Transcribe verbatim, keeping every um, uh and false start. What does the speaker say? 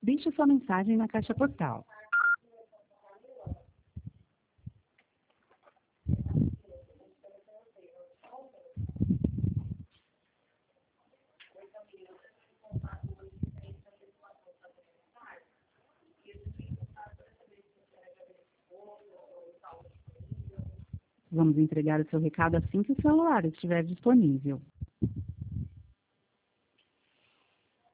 Deixe sua mensagem na caixa postal. Vamos entregar o seu recado assim que o celular estiver disponível.